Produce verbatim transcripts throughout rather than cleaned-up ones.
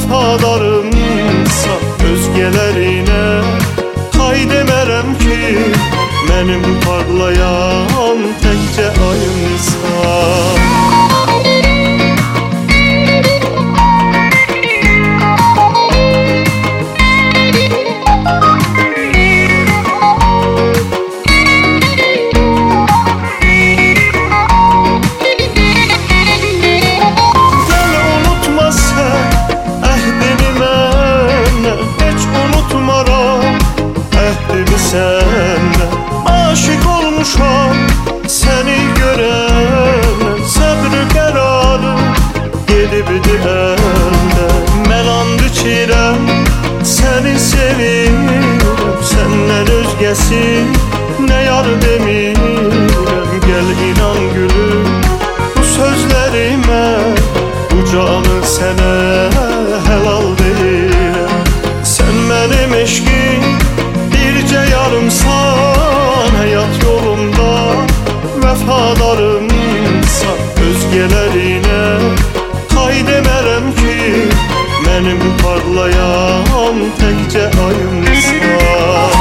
vəfadarımsa özgələrinə hay demərəm ki, mənim parlayan təkcə ayımsan. Sənə aşık olmuşam, səni görən səbr qərarı gedibdi əldə. Mən and içirəm, səni sevirəm, səndən özgəsi nə yar demirəm. Gəl inan gülüm bu sözlərimə, bu canı sənə helal deyirəm. Sən mənim eşqim bircə yarımsan, həyat yolunda vəfadarımsan. Özgələrinə hay demərəm ki, mənim parlayan təkcə ayımsan.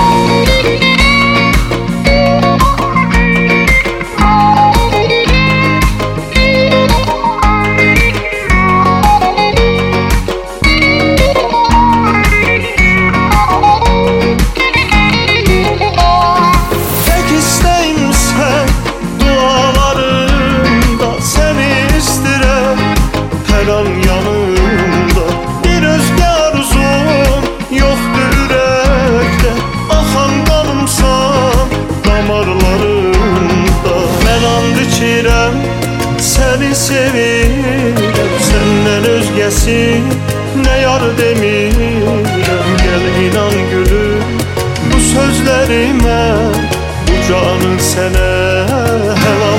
Yanımda bir özgə arzum yoxdur ürəkdə, axan qanımsan damarlarımda. Mən and içirəm, səni sevirəm, səndən özgəsi nə yar demirəm. Gəl inan gülüm bu sözlərimə, bu canı sənə helal.